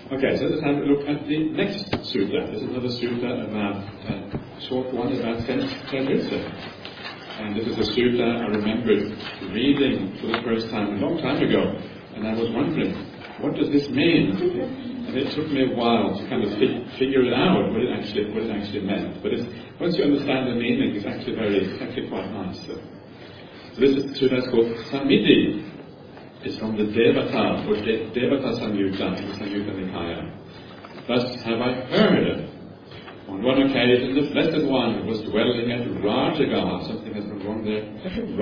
Okay, so let's have a look at the next sutta. This is another sutta about a short one about 10 years. And this is a sutta I remembered reading for the first time a long time ago, and I was wondering, what does this mean? And it took me a while to kind of figure it out what it actually meant. But once you understand the meaning, it's actually quite nice. So this sutta is called Samidhi. It's from the Devata, or Devata Samyutta, in the Samyutta Nikaya. Thus have I heard. On one occasion, the Blessed One was dwelling at Rajagaha. Something has gone wrong there.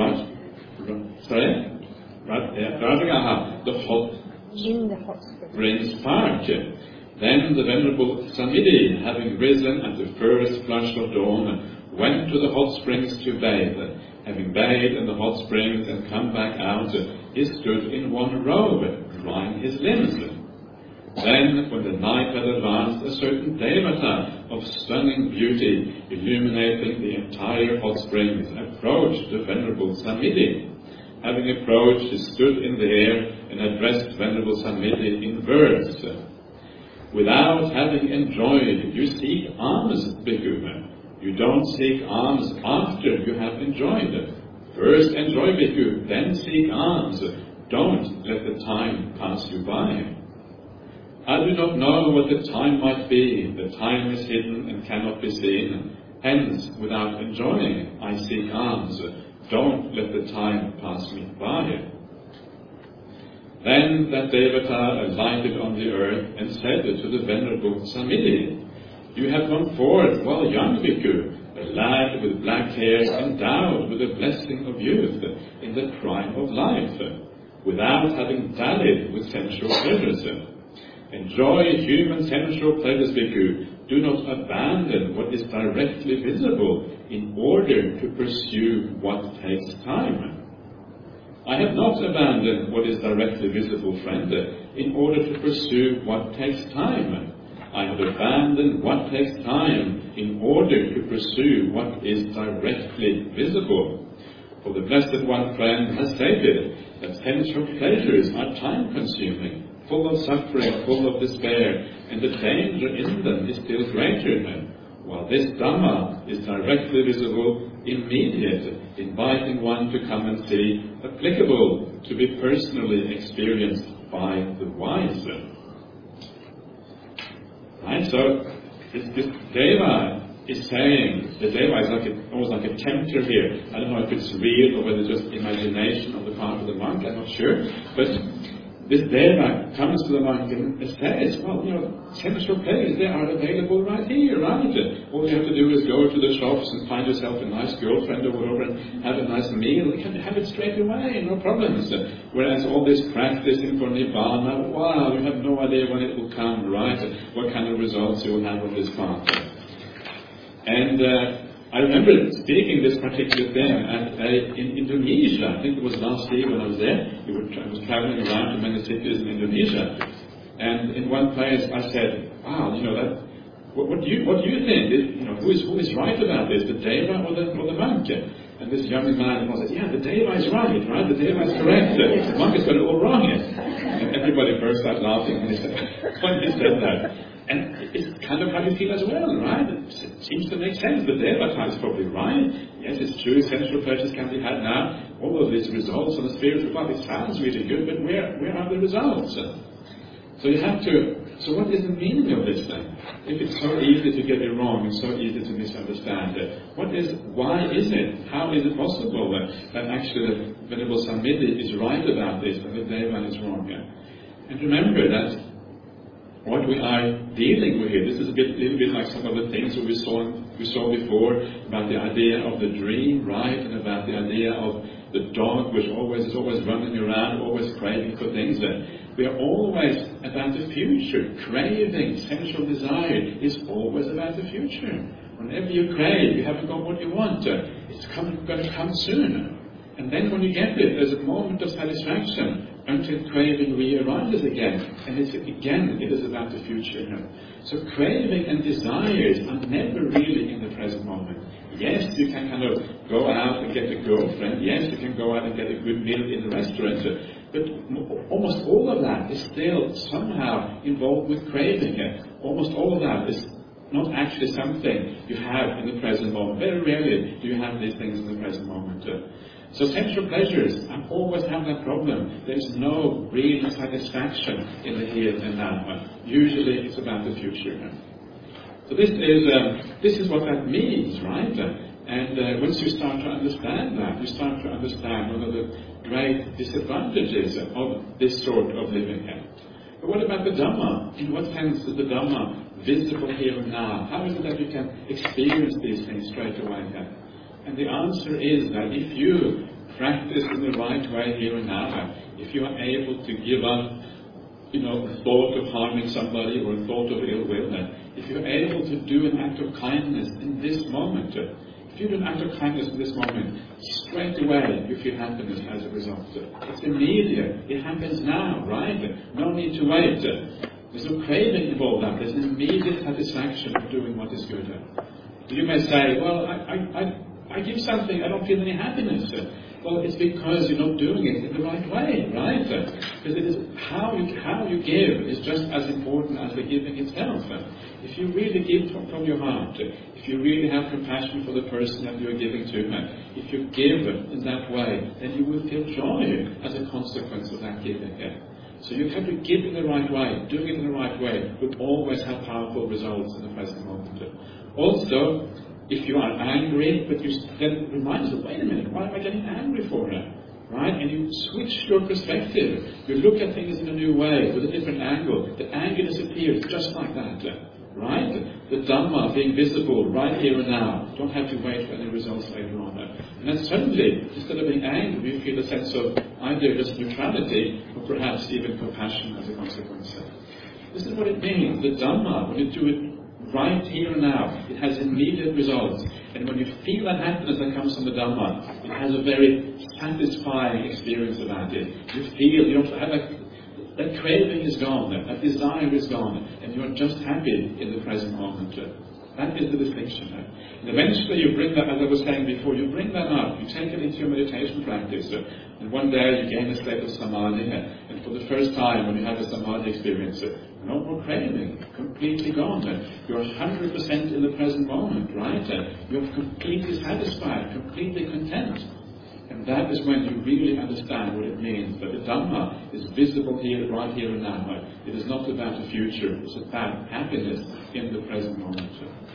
Rajagaha, the hot springs park. Then the Venerable Samidhi, having risen at the first flush of dawn, went to the hot springs to bathe. Having bathed in the hot springs and come back out, he stood in one robe, drying his limbs. Then, when the night had advanced, a certain Devata of stunning beauty, illuminating the entire hot springs, approached the Venerable Samidhi. Having approached, he stood in the air and addressed Venerable Samidhi in words. Without having enjoyed, you seek alms, Bhikkhu. You don't seek alms after you have enjoyed. First enjoy, Bhikkhu, then seek alms. Don't let the time pass you by. I do not know what the time might be. The time is hidden and cannot be seen. Hence, without enjoying, I seek alms. Don't let the time pass me by. Then that Devata alighted on the earth and said to the Venerable Samidhi, you have gone forth while young, Bhikkhu, a lad with black hair endowed with the blessing of youth in the prime of life, without having dallied with sensual pleasures. Enjoy human sensual pleasures, Bhikkhu. Do not abandon what is directly visible in order to pursue what takes time. I have not abandoned what is directly visible, friend, in order to pursue what takes time. I have abandoned what takes time in order to pursue what is directly visible. For the Blessed One, friend, has stated that sensual pleasures are time-consuming, full of suffering, full of despair, and the danger in them is still greater, while this Dhamma is directly visible, immediate, inviting one to come and see, applicable to be personally experienced by the wise. Right, so this Deva is saying, the Deva is almost like a tempter here. I don't know if it's real or whether it's just imagination on the part of the monk, I'm not sure. But this Deva comes to the monk and says, well, sensual pleasures, they are available right here, right? All you have to do is go to the shops and find yourself a nice girlfriend or whatever and have a nice meal. You can have it straight away, no problems. Whereas all this practicing for Nibbana, wow, you have no idea when it will come, right? What kind of results you will have on this path. And I remember speaking this particular thing in Indonesia. I think it was last year when I was there. I was traveling around to many cities in Indonesia, and in one place I said, "Wow, what do you think? Who is right about this, the Deva or the monk?" And this young man said, "Yeah, the Deva is right? The Deva is correct. The monk has got it all wrong." And everybody burst out laughing when he said that. And it's kind of how you feel as well, right? It seems to make sense. The Devata is probably right. Yes, it's true, sensual pleasures can be had now. All of these results on the spiritual path, it sounds really good, but where are the results? So you have to, so what is the meaning of this then? If it's so easy to get it wrong, it's so easy to misunderstand it, why is it? How is it possible that actually the Venerable Samidhi is right about this and the Deva is wrong? And remember that what we are dealing with here, this is a little bit like some of the things that we saw before about the idea of the dream, right? And about the idea of the dog which is always running around, always craving for things. We are always about the future. Craving, sensual desire is always about the future. Whenever you crave, you haven't got what you want. It's going to come soon. And then when you get it, there's a moment of satisfaction until craving rearises again. And it is about the future. So craving and desires are never really in the present moment. Yes, you can kind of go out and get a girlfriend. Yes, you can go out and get a good meal in the restaurant. But almost all of that is still somehow involved with craving. Almost all of that is not actually something you have in the present moment. Very rarely do you have these things in the present moment. So sensual pleasures, I always have that problem. There's no real satisfaction in the here and now. Usually it's about the future. So this is what that means, right? And once you start to understand that, you start to understand one of the great disadvantages of this sort of living. But what about the Dhamma? In what sense is the Dhamma visible here and now? How is it that you can experience these things straight away? And the answer is that if you practice in the right way here and now, if you are able to give up, the thought of harming somebody or a thought of ill will, if you're able to do an act of kindness in this moment, if you do an act of kindness in this moment, straight away you feel happiness as a result. It's immediate. It happens now, right? No need to wait. There's no craving involved. There's an immediate satisfaction of doing what is good. You may say, well, I give something, I don't feel any happiness. Well, it's because you're not doing it in the right way, right? Because it is how you give is just as important as the giving itself. If you really give from your heart, if you really have compassion for the person that you are giving to, if you give in that way, then you will feel joy as a consequence of that giving. So you have to give in the right way. Doing it in the right way will always have powerful results in the present moment. Also, if you are angry, but you then remind yourself, wait a minute, why am I getting angry for it? Right? And you switch your perspective. You look at things in a new way, with a different angle. The anger disappears just like that. Right? The Dhamma being visible right here and now. Don't have to wait for any results later on. And then suddenly, instead of being angry, you feel a sense of either just neutrality or perhaps even compassion as a consequence. This is what it means. The Dhamma, when you do it right here and now, it has immediate results. And when you feel that happiness that comes from the Dhamma, it has a very satisfying experience about it. You feel, you don't have that craving is gone, that desire is gone, and you're just happy in the present moment. That is the distinction. And eventually you bring that, as I was saying before, you bring that up, you take it into your meditation practice, and one day you gain a state of samadhi, and for the first time when you have a samadhi experience, no more craving, completely gone. You're 100% in the present moment, right? You're completely satisfied, completely content. And that is when you really understand what it means that the Dhamma is visible here, right here and now. It is not about the future, it's about happiness in the present moment.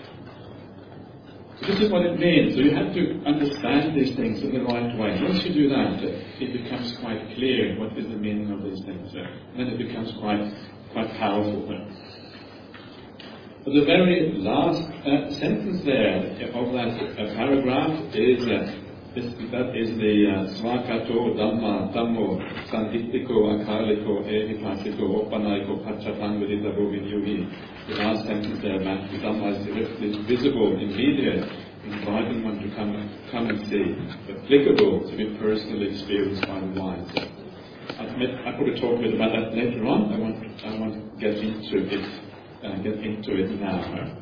So this is what it means. So you have to understand these things in the right way. Once you do that, it becomes quite clear what is the meaning of these things. And then it becomes quite powerful. But the very last sentence there of that paragraph is that is the Svakato Dhamma Dhammo Sanditiko Akaliko Evipasiko Opanaiko Pachatangviditabo Vidyuhi. The last sentence there, that the Dhamma is visible, immediate, inviting one to come and see, applicable to be personally experienced by the wise. I probably talk a bit about that later on. I want to get into it now.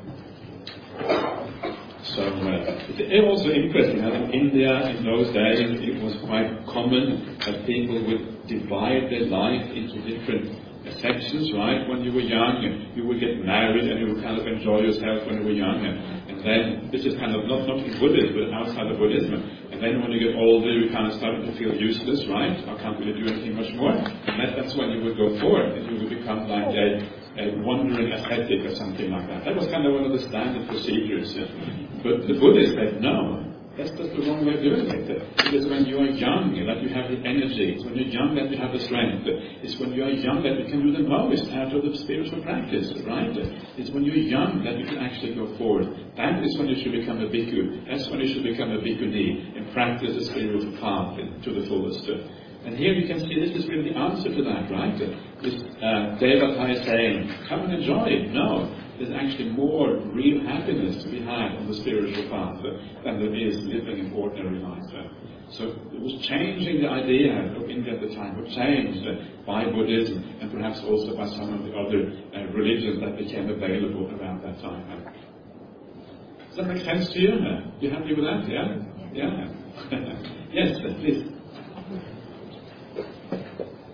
So it's also interesting that in India in those days it was quite common that people would divide their life into different sections, right? When you were young, you would get married and you would kind of enjoy yourself when you were young, and then this is kind of not in Buddhism but outside of Buddhism. And then when you get older, you kind of start to feel useless, right? I can't really do anything much more. And that's when you would go forward, and you would become like a wandering ascetic or something like that. That was kind of one of the standard procedures. But the Buddhists said, no, that's just the wrong way of doing it. It is when you are young that you have the energy. It's when you're young that you have the strength. It's when you are young that you can do the most out of the spiritual practice, right? It's when you're young that you can actually go forward. That is when you should become a bhikkhu. That's when you should become a bhikkhuni and practice the spiritual path to the fullest. And here you can see this is really the answer to that, right? This Devata is saying, come and enjoy it. No, there's actually more real happiness to be had on the spiritual path than there is living in ordinary life. So it was changing the idea of India at the time. It was changed by Buddhism and perhaps also by some of the other religions that became available around that time. Does that make sense to you? You happy with that? Yeah? Yes, please.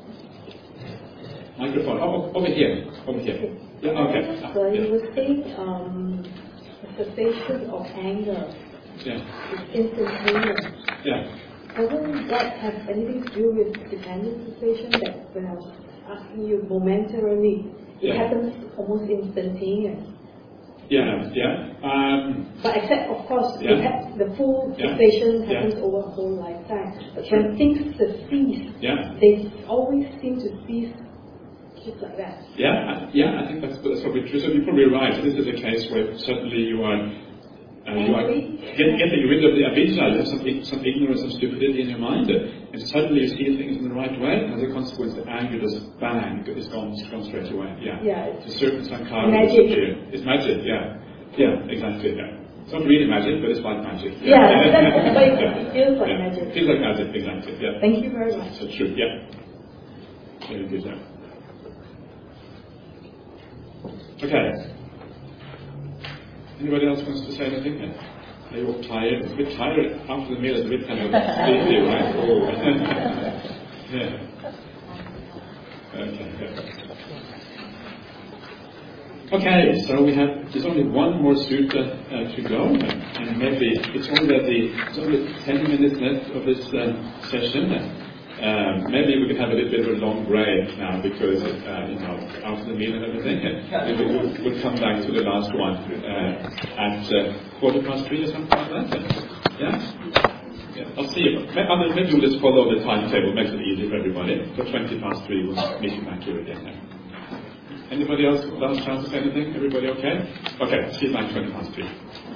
microphone. Oh, over here. Over here. Yeah, okay. So you were saying the cessation of anger Yeah. is instantaneous. Yeah. Doesn't that have anything to do with dependent cessation? That when I was asking you momentarily, it happens almost instantaneous. Yeah, yeah. But except, of course, the full cessation happens over a whole lifetime. But when things cease, they always seem to cease just like that. Yeah, I think that's probably true. So you're probably right. So this is a case where certainly you are getting rid of the avidya. You have some ignorance and stupidity in your mind, and suddenly you see things in the right way, and as a consequence, the anger just bang is gone straight away. Yeah. It's a certain sankhara. Magic. It's magic. Yeah. Yeah. Exactly. Yeah. It's not really magic, but it's like magic. Yeah. But it feels like magic. It feels like magic. Exactly. Yeah. Thank you very much. So true. Yeah. Very good. Yeah. Okay. Anybody else wants to say anything? Are you all tired? It's a bit tired after the meal. It's a bit kind of sleepy, right? Yeah. Okay. Yeah. Okay. So there's only one more sutta to go, and maybe it's only 10 minutes left of this session. Maybe we could have a little bit of a long break now because, after the meal and everything, we'll come back to the last one at 3:15 or something like that. Yeah? I'll see you. Maybe we'll just follow the timetable, makes it easy for everybody. So 3:20 we'll meet you back here again. Anybody else last chance to say anything? Everybody okay? Okay, see you back 3:20.